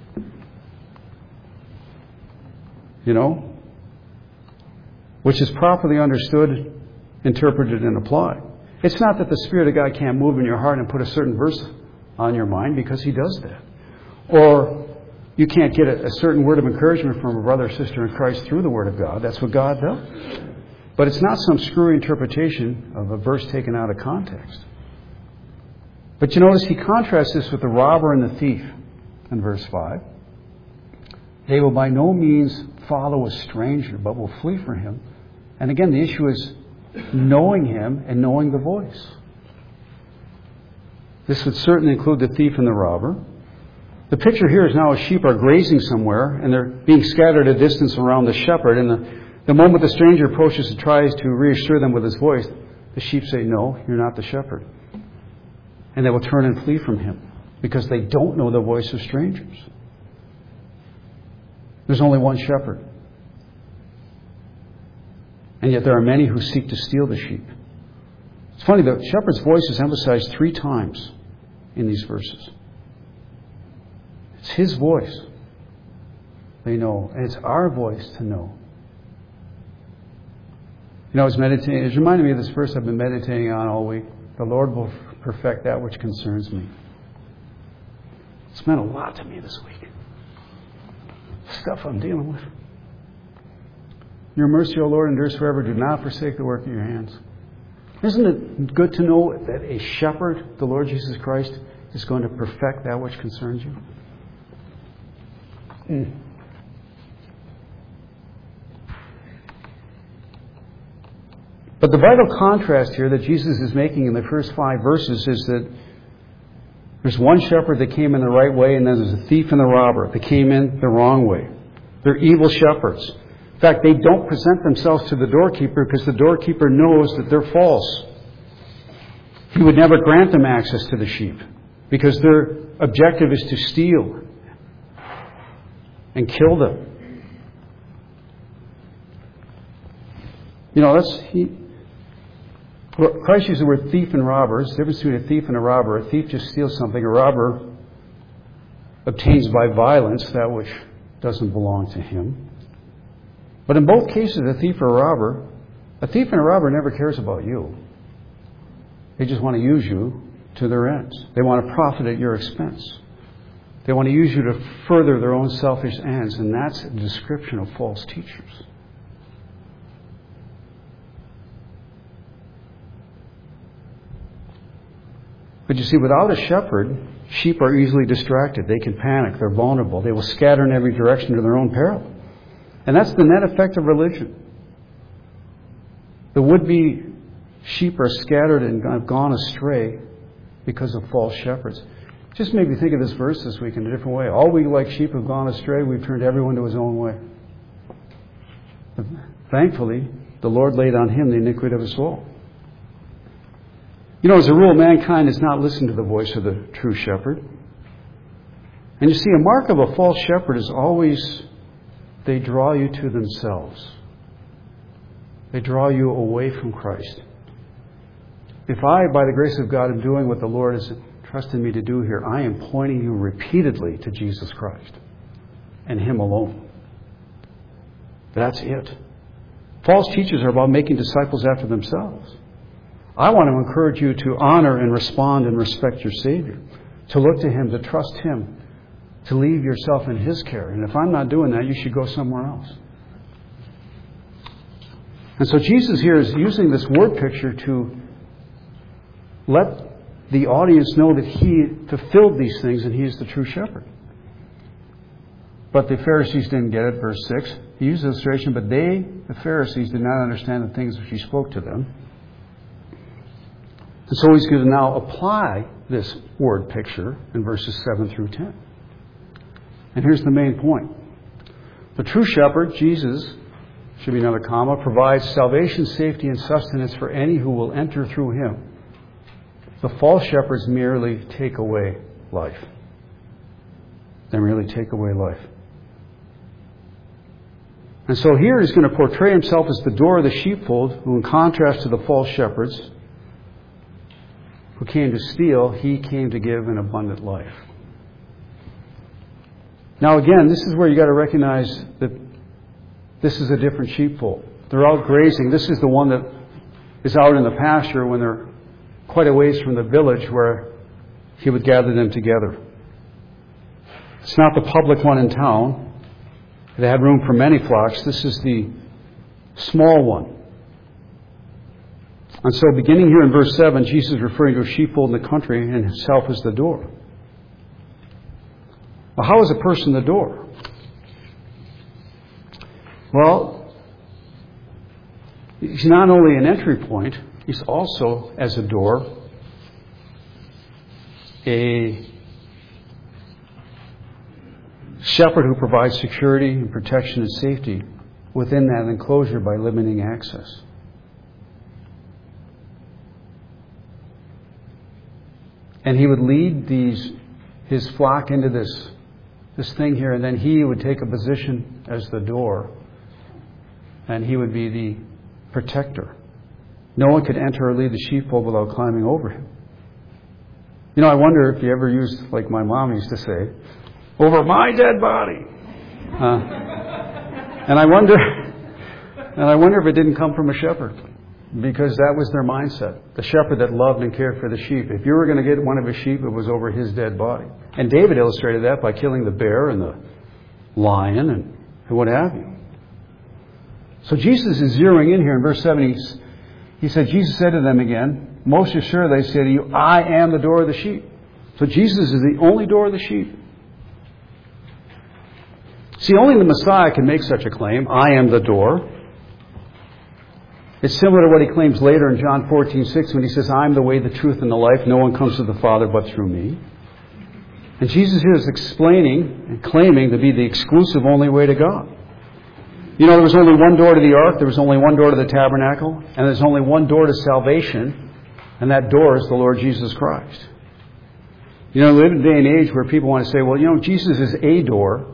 You know? Which is properly understood, interpreted, and applied. It's not that the Spirit of God can't move in your heart and put a certain verse on your mind, because He does that. Or you can't get a, a certain word of encouragement from a brother or sister in Christ through the Word of God. That's what God does. But it's not some screwy interpretation of a verse taken out of context. But you notice he contrasts this with the robber and the thief in verse five. They will by no means follow a stranger, but will flee from him. And again, the issue is knowing him and knowing the voice. This would certainly include the thief and the robber. The picture here is now a sheep are grazing somewhere, and they're being scattered a distance around the shepherd. And the, the moment the stranger approaches and tries to reassure them with his voice, the sheep say, "No, you're not the shepherd." And they will turn and flee from him because they don't know the voice of strangers. There's only one shepherd. And yet there are many who seek to steal the sheep. It's funny, the shepherd's voice is emphasized three times in these verses. It's his voice they know, and it's our voice to know. You know, I was meditating, it reminded me of this verse I've been meditating on all week. The Lord will perfect that which concerns me. It's meant a lot to me this week. Stuff I'm dealing with. Your mercy, O Lord, endures forever. Do not forsake the work of your hands. Isn't it good to know that a shepherd, the Lord Jesus Christ, is going to perfect that which concerns you? Mm. But the vital contrast here that Jesus is making in the first five verses is that there's one shepherd that came in the right way, and then there's a thief and a robber that came in the wrong way. They're evil shepherds. In fact, they don't present themselves to the doorkeeper because the doorkeeper knows that they're false. He would never grant them access to the sheep because their objective is to steal and kill them. You know, that's he. Christ used the word thief and robber. There's a difference between a thief and a robber. A thief just steals something. A robber obtains by violence that which doesn't belong to him. But in both cases, a thief or a robber, a thief and a robber never cares about you. They just want to use you to their ends. They want to profit at your expense. They want to use you to further their own selfish ends, and that's a description of false teachers. But you see, without a shepherd, sheep are easily distracted. They can panic. They're vulnerable. They will scatter in every direction to their own peril. And that's the net effect of religion. The would-be sheep are scattered and have gone astray because of false shepherds. Just made me think of this verse this week in a different way. All we like sheep have gone astray. We've turned everyone to his own way. But thankfully, the Lord laid on him the iniquity of us all. You know, as a rule, mankind has not listened to the voice of the true shepherd. And you see, a mark of a false shepherd is always they draw you to themselves. They draw you away from Christ. If I, by the grace of God, am doing what the Lord has trusted me to do here, I am pointing you repeatedly to Jesus Christ and Him alone. That's it. False teachers are about making disciples after themselves. I want to encourage you to honor and respond and respect your Savior, to look to Him, to trust Him, to leave yourself in His care. And if I'm not doing that, you should go somewhere else. And so Jesus here is using this word picture to let the audience know that He fulfilled these things and He is the true shepherd. But the Pharisees didn't get it, verse six. He used the illustration, but they, the Pharisees, did not understand the things which He spoke to them. And so He's going to now apply this word picture in verses seven through ten. And here's the main point. The true shepherd, Jesus, should be another comma, provides salvation, safety, and sustenance for any who will enter through Him. The false shepherds merely take away life. They merely take away life. And so here He's going to portray Himself as the door of the sheepfold, who in contrast to the false shepherds who came to steal, He came to give an abundant life. Now again, this is where you got to recognize that this is a different sheepfold. They're out grazing. This is the one that is out in the pasture when they're quite a ways from the village where He would gather them together. It's not the public one in town. They had room for many flocks. This is the small one. And so beginning here in verse seven, Jesus is referring to a sheepfold in the country and himself as the door. Well, how is a person the door? Well, he's not only an entry point, he's also, as a door, a shepherd who provides security and protection and safety within that enclosure by limiting access. And he would lead these his flock into this, this thing here, and then he would take a position as the door, and he would be the protector. No one could enter or leave the sheepfold without climbing over him. You know, I wonder if you ever used, like my mom used to say, over my dead body. Uh, and I wonder, and I wonder if it didn't come from a shepherd, because that was their mindset. The shepherd that loved and cared for the sheep. If you were going to get one of his sheep, it was over his dead body. And David illustrated that by killing the bear and the lion and, and what have you. So Jesus is zeroing in here in verse seven. He's, he said, Jesus said to them again, most assuredly I say to you, I am the door of the sheep. So Jesus is the only door of the sheep. See, only the Messiah can make such a claim. I am the door. It's similar to what he claims later in John fourteen six when he says, I am the way, the truth, and the life. No one comes to the Father but through me. And Jesus here is explaining and claiming to be the exclusive only way to God. You know, there was only one door to the ark, there was only one door to the tabernacle, and there's only one door to salvation, and that door is the Lord Jesus Christ. You know, we live in a day and age where people want to say, well, you know, Jesus is a door,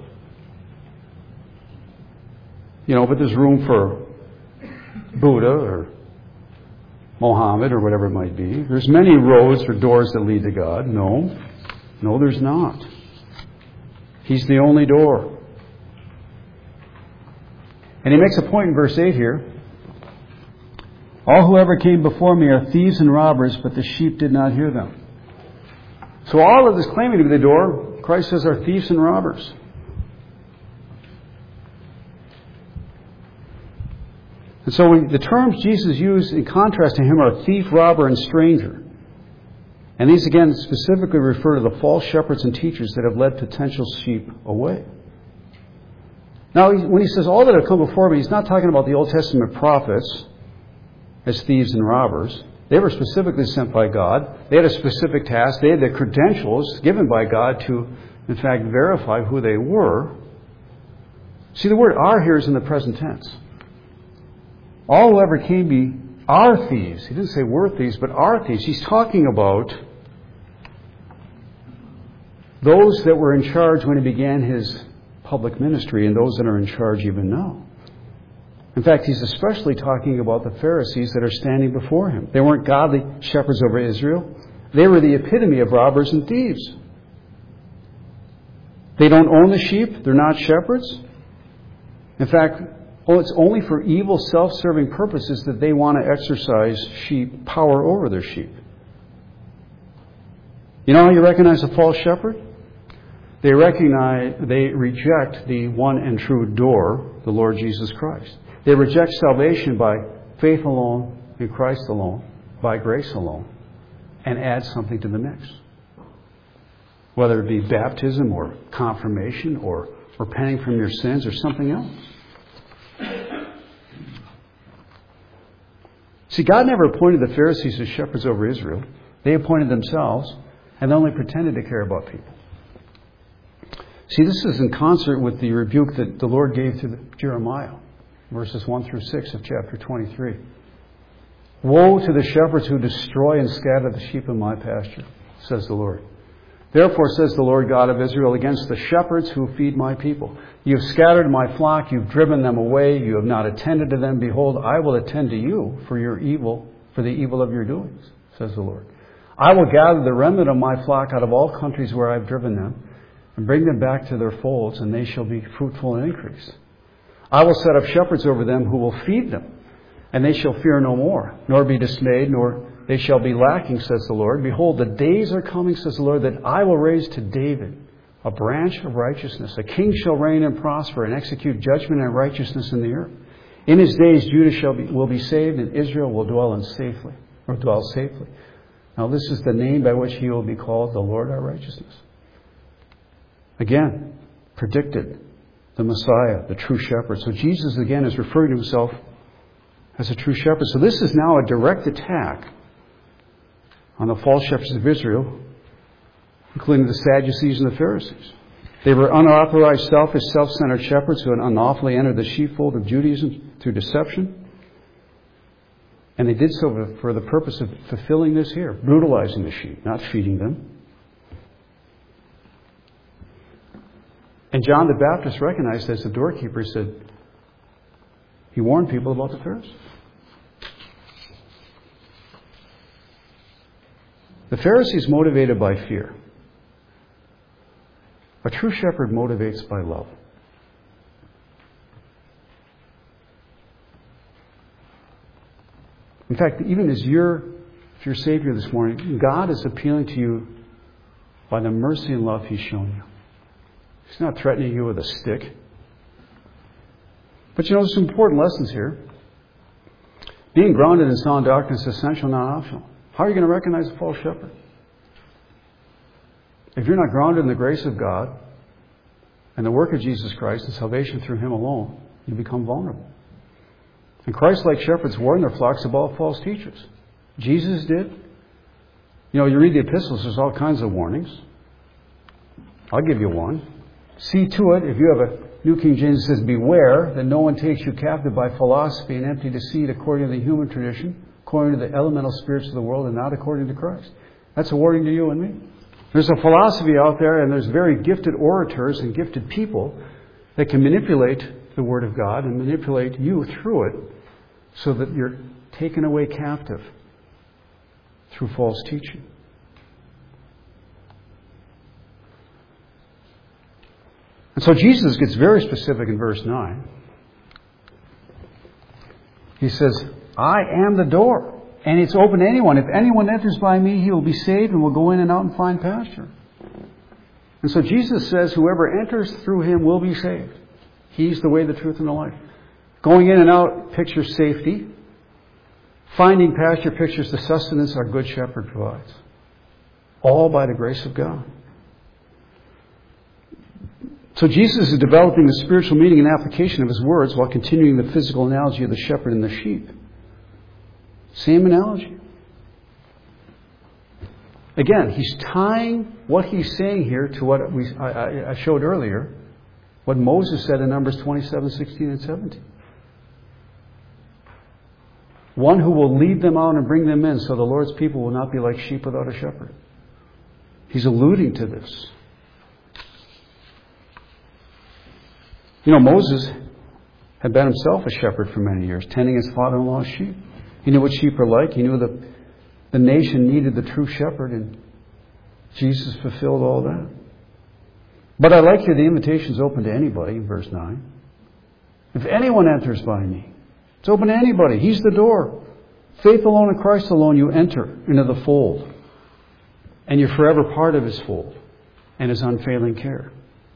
you know, but there's room for Buddha or Mohammed or whatever it might be. There's many roads or doors that lead to God. No. No, there's not. He's the only door. And he makes a point in verse eight here. All who ever came before me are thieves and robbers, but the sheep did not hear them. So all of this claiming to be the door, Christ says, are thieves and robbers. And so we, the terms Jesus used in contrast to him are thief, robber, and stranger. And these again specifically refer to the false shepherds and teachers that have led potential sheep away. Now, when he says all that have come before me, he's not talking about the Old Testament prophets as thieves and robbers. They were specifically sent by God. They had a specific task. They had the credentials given by God to, in fact, verify who they were. See, the word are here is in the present tense. All who ever came be are thieves. He didn't say were thieves, but are thieves. He's talking about those that were in charge when he began his public ministry and those that are in charge even now. In fact, he's especially talking about the Pharisees that are standing before him. They weren't godly shepherds over Israel. They were the epitome of robbers and thieves. They don't own the sheep. They're not shepherds. In fact, it's only for evil, self-serving purposes that they want to exercise sheep power over their sheep. You know how you recognize a false shepherd? They recognize, they reject the one and true door, the Lord Jesus Christ. They reject salvation by faith alone, in Christ alone, by grace alone, and add something to the mix. Whether it be baptism or confirmation or repenting from your sins or something else. See, God never appointed the Pharisees as shepherds over Israel. They appointed themselves, and they only pretended to care about people. See, this is in concert with the rebuke that the Lord gave to Jeremiah, verses one through six of chapter twenty-three. Woe to the shepherds who destroy and scatter the sheep of my pasture, says the Lord. Therefore, says the Lord God of Israel, against the shepherds who feed my people. You have scattered my flock, you've driven them away, you have not attended to them. Behold, I will attend to you for your evil, for the evil of your doings, says the Lord. I will gather the remnant of my flock out of all countries where I have driven them, and bring them back to their folds, and they shall be fruitful and increase. I will set up shepherds over them who will feed them, and they shall fear no more, nor be dismayed, nor they shall be lacking, says the Lord. Behold, the days are coming, says the Lord, that I will raise to David a branch of righteousness. A king shall reign and prosper and execute judgment and righteousness in the earth. In his days, Judah shall be, will be saved, and Israel will dwell in safely, or dwell safely. Now, this is the name by which he will be called, the Lord our righteousness. Again, predicted the Messiah, the true shepherd. So Jesus, again, is referring to himself as a true shepherd. So this is now a direct attack on the false shepherds of Israel, including the Sadducees and the Pharisees. They were unauthorized, selfish, self-centered shepherds who had unlawfully entered the sheepfold of Judaism through deception. And they did so for the purpose of fulfilling this here, brutalizing the sheep, not feeding them. And John the Baptist recognized as the doorkeeper, he said, he warned people about the Pharisees. The Pharisees motivated by fear. A true shepherd motivates by love. In fact, even as you're, if you're Savior this morning, God is appealing to you by the mercy and love He's shown you. He's not threatening you with a stick. But you know, there's some important lessons here. Being grounded in sound doctrine is essential, not optional. How are you going to recognize a false shepherd? If you're not grounded in the grace of God and the work of Jesus Christ and salvation through Him alone, you become vulnerable. And Christ-like shepherds warn their flocks about false teachers. Jesus did. You know, you read the epistles, there's all kinds of warnings. I'll give you one. See to it, if you have a New King James, it says, beware that no one takes you captive by philosophy and empty deceit according to the human tradition, according to the elemental spirits of the world, and not according to Christ. That's a warning to you and me. There's a philosophy out there, and there's very gifted orators and gifted people that can manipulate the Word of God and manipulate you through it so that you're taken away captive through false teaching. And so Jesus gets very specific in verse nine. He says, I am the door. And it's open to anyone. If anyone enters by me, he will be saved and will go in and out and find pasture. And so Jesus says whoever enters through him will be saved. He's the way, the truth, and the life. Going in and out pictures safety. Finding pasture pictures the sustenance our good shepherd provides. All by the grace of God. So Jesus is developing the spiritual meaning and application of his words while continuing the physical analogy of the shepherd and the sheep. Same analogy. Again, he's tying what he's saying here to what we, I, I showed earlier, what Moses said in Numbers twenty-seven, sixteen, and seventeen. One who will lead them out and bring them in so the Lord's people will not be like sheep without a shepherd. He's alluding to this. You know, Moses had been himself a shepherd for many years, tending his father-in-law's sheep. He knew what sheep are like. He knew that the nation needed the true shepherd, and Jesus fulfilled all that. But I like here the invitation is open to anybody in verse nine. If anyone enters by me, it's open to anybody. He's the door. Faith alone in Christ alone, you enter into the fold. And you're forever part of his fold and his unfailing care.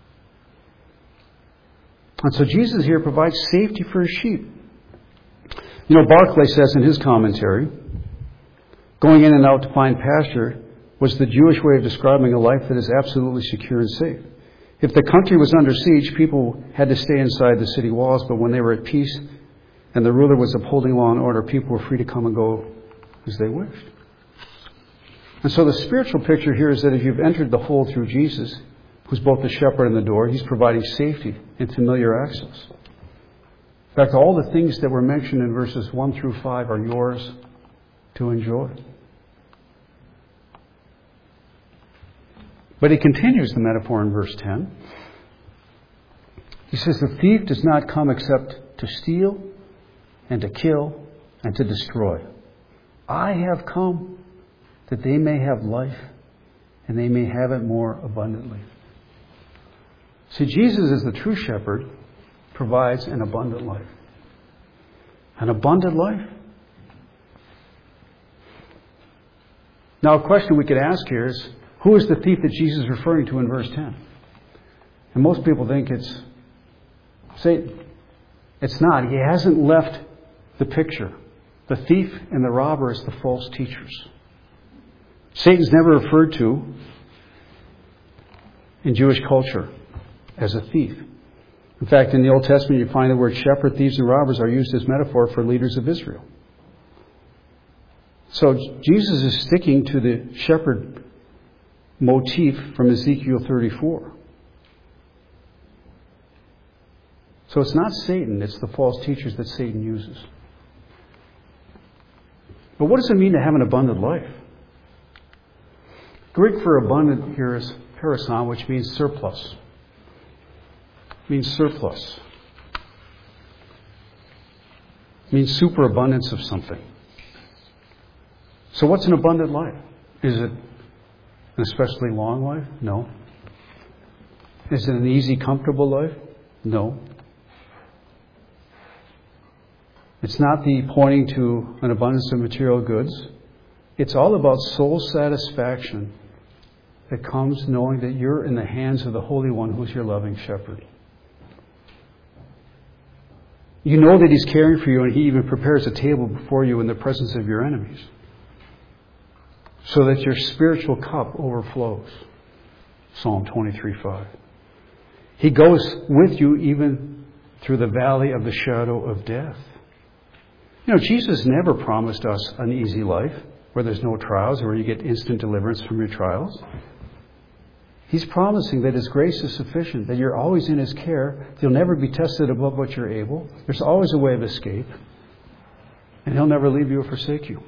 And so Jesus here provides safety for his sheep. You know, Barclay says in his commentary, going in and out to find pasture was the Jewish way of describing a life that is absolutely secure and safe. If the country was under siege, people had to stay inside the city walls, but when they were at peace and the ruler was upholding law and order, people were free to come and go as they wished. And so the spiritual picture here is that if you've entered the fold through Jesus, who's both the shepherd and the door, he's providing safety and familiar access. In fact, all the things that were mentioned in verses one through five are yours to enjoy. But he continues the metaphor in verse ten. He says, the thief does not come except to steal and to kill and to destroy. I have come that they may have life and they may have it more abundantly. See, Jesus is the true shepherd, provides an abundant life. An abundant life? Now, a question we could ask here is, who is the thief that Jesus is referring to in verse ten? And most people think it's Satan. It's not. He hasn't left the picture. The thief and the robber is the false teachers. Satan's never referred to in Jewish culture as a thief. In fact, in the Old Testament, you find the word shepherd, thieves, and robbers are used as metaphor for leaders of Israel. So Jesus is sticking to the shepherd motif from Ezekiel thirty-four. So it's not Satan, it's the false teachers that Satan uses. But what does it mean to have an abundant life? Greek for abundant here is parison, which means surplus. It means surplus. It means superabundance of something. So what's an abundant life? Is it an especially long life? No. Is it an easy, comfortable life? No. It's not the pointing to an abundance of material goods. It's all about soul satisfaction that comes knowing that you're in the hands of the Holy One who's your loving shepherd. You know that He's caring for you, and He even prepares a table before you in the presence of your enemies, so that your spiritual cup overflows. Psalm twenty-three five. He goes with you even through the valley of the shadow of death. You know, Jesus never promised us an easy life where there's no trials or where you get instant deliverance from your trials. He's promising that His grace is sufficient, that you're always in His care, you'll never be tested above what you're able. There's always a way of escape. And He'll never leave you or forsake you.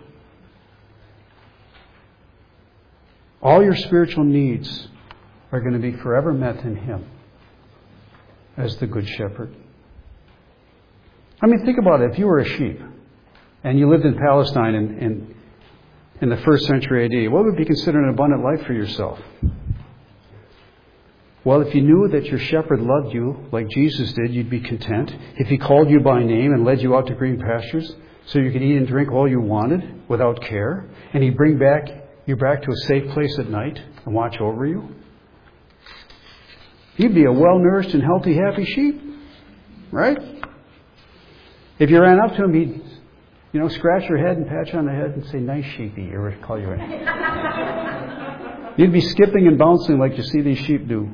All your spiritual needs are going to be forever met in Him as the Good Shepherd. I mean, think about it. If you were a sheep and you lived in Palestine in, in, in the first century A D, what would be considered an abundant life for yourself? Well, if you knew that your shepherd loved you like Jesus did, you'd be content. If He called you by name and led you out to green pastures so you could eat and drink all you wanted without care, and He'd bring back you back to a safe place at night and watch over you, you'd be a well-nourished and healthy, happy sheep. Right? If you ran up to Him, He'd, you know, scratch your head and pat you on the head and say, "Nice sheepy," or call you in. You'd be skipping and bouncing like you see these sheep do.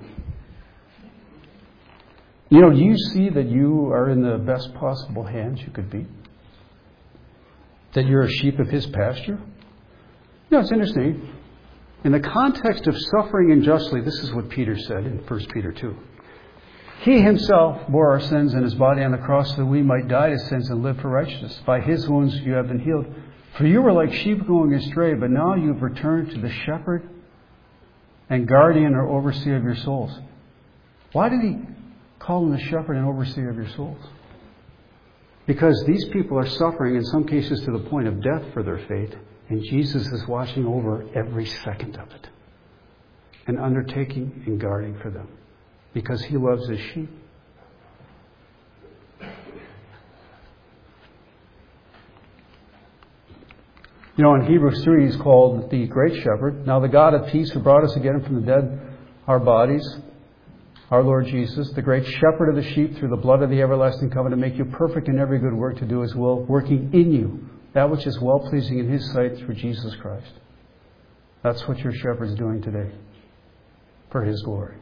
You know, do you see that you are in the best possible hands you could be? That you're a sheep of His pasture? You know, it's interesting. In the context of suffering unjustly, this is what Peter said in First Peter two. He Himself bore our sins in His body on the cross so that we might die to sins and live for righteousness. By His wounds you have been healed. For you were like sheep going astray, but now you've returned to the shepherd and guardian or overseer of your souls. Why did He call Him the shepherd and overseer of your souls? Because these people are suffering, in some cases to the point of death for their faith, and Jesus is watching over every second of it and undertaking and guarding for them because He loves His sheep. You know, in Hebrews three, He's called the Great Shepherd. Now the God of peace who brought us again from the dead, our bodies, our Lord Jesus, the great shepherd of the sheep through the blood of the everlasting covenant, make you perfect in every good work to do His will, working in you that which is well-pleasing in His sight through Jesus Christ. That's what your shepherd's doing today for His glory.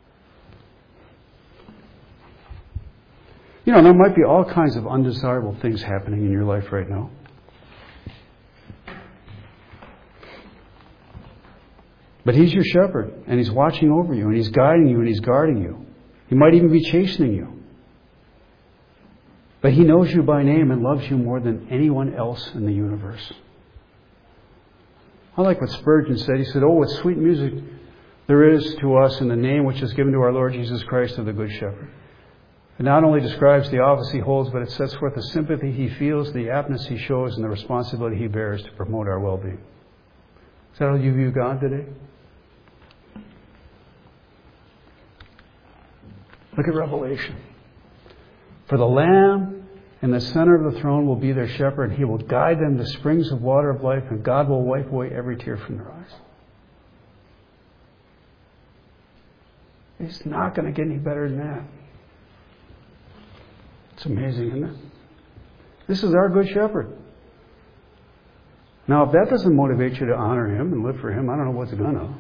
You know, there might be all kinds of undesirable things happening in your life right now. But He's your shepherd, and He's watching over you, and He's guiding you, and He's guarding you. He might even be chastening you. But He knows you by name and loves you more than anyone else in the universe. I like what Spurgeon said. He said, "Oh, what sweet music there is to us in the name which is given to our Lord Jesus Christ of the Good Shepherd." It not only describes the office He holds, but it sets forth the sympathy He feels, the aptness He shows, and the responsibility He bears to promote our well-being. Is that how you view God today? Look at Revelation. For the Lamb in the center of the throne will be their shepherd. He will guide them to springs of water of life, and God will wipe away every tear from their eyes. It's not going to get any better than that. It's amazing, isn't it? This is our Good Shepherd. Now, if that doesn't motivate you to honor Him and live for Him, I don't know what's going to.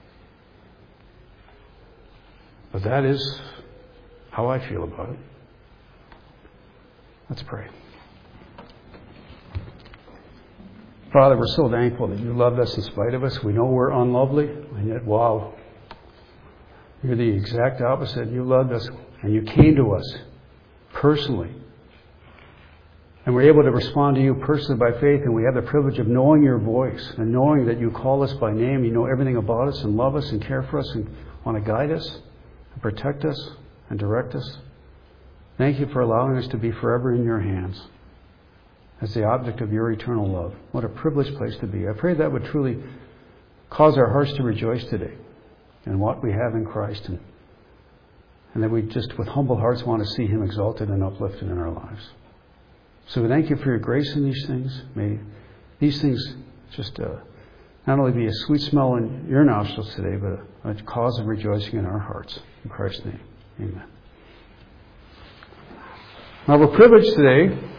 But that is how I feel about it. Let's pray. Father, we're so thankful that you loved us in spite of us. We know we're unlovely, and yet, wow, you're the exact opposite. You loved us, and you came to us personally. And we're able to respond to you personally by faith, and we have the privilege of knowing your voice and knowing that you call us by name. You know everything about us and love us and care for us and want to guide us and protect us and direct us. Thank you for allowing us to be forever in your hands as the object of your eternal love. What a privileged place to be. I pray that would truly cause our hearts to rejoice today in what we have in Christ, and, and that we just with humble hearts want to see Him exalted and uplifted in our lives. So we thank you for your grace in these things. May these things just uh, not only be a sweet smell in your nostrils today, but a, a cause of rejoicing in our hearts. In Christ's name, amen. Now we're privileged today